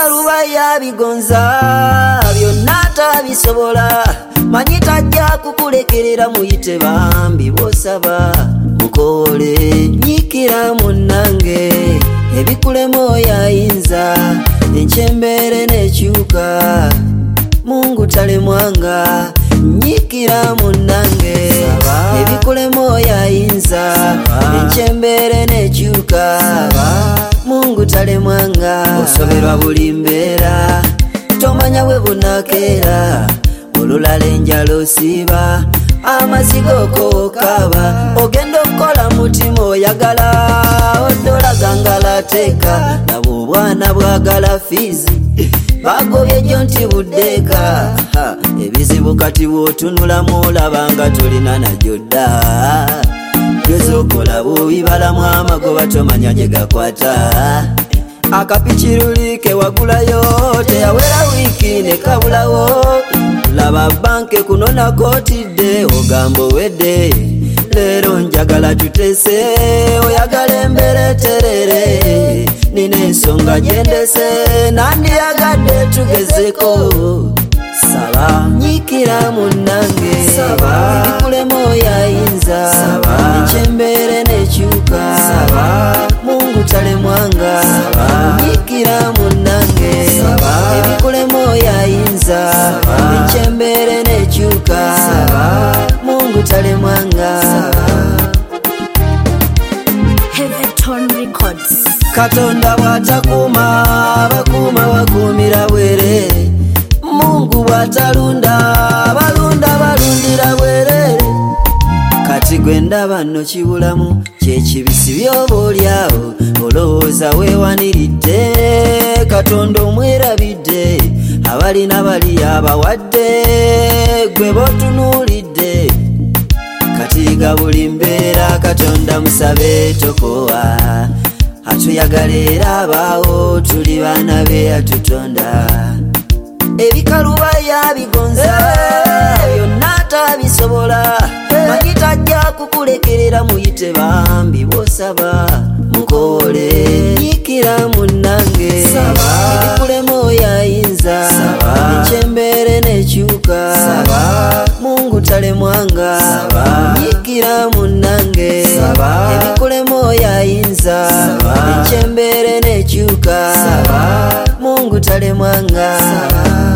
Ebikaluba yabigonza byonna tabisobola, manyi tajja kukulekerera muyite bambi bosaba mukole. Nyikira munnange ebikulema oyo ayinza, enkyembere nekyuka Mungu talemwanga. Nyikira munnange ebikulema oyo ayinza, enkyembere nekyuka Mungu talemwanga. Osoberwa buli mbeera, tomanya we bunakeera, olulala enjala osiiba, amazigo kokaba, ogenda okukola mutima oyagala, odola gangala teeka, nabo obwana bwagala fiizi bagobye jjo nti buddeeka. Ebizibu kati bw'otunulamu olabanga tolina najjo dda, gezokola bw'obibalamu amagoba tomanya gye gakwata. Akapikiruli ke wagulayo teyawera wiiki ne kabulawo, laba banke kunona kotidde ogamba owedde. Leero njagala tutese, oyagala embere terere, nina ensonga gyendese, nandiyagadde tugezeko. Saba nyikira munnange, ebikulema oyo ayinza, enkyembere nekyuka Mungu talemwanga. Nyikira munnange ebikulema oyo ayinza, enkyembere nekyuka Mungu talemwanga. Heaventon Records. Katonda bw'atakuuma abakuuma bakuumira bwerere, Mungu bw'atalunda balunda balundira bwerere. Kati gwe ndaba nno kibulamu kyekibisi byoba olyawo, olowooza weewaniridde, Katonda omwerabidde, abalina bali abawadde, gwe b'otunuulidde. Katiga buli mbeera Katonda musabe tokowa, atuyagala era abaawo tuli baana be atutonda. Ebikaluba yabigonza byonna tabisobola, manyi tajja kukulekerera muyite bambi bosaba mukole. Nyikira munnange ebikulema oyo ayinza, enkyembere nekyuka Mungu talemwanga. Nyikira munnange ebikulema oyo ayinza, enkyembere nekyuka Mungu talemwanga.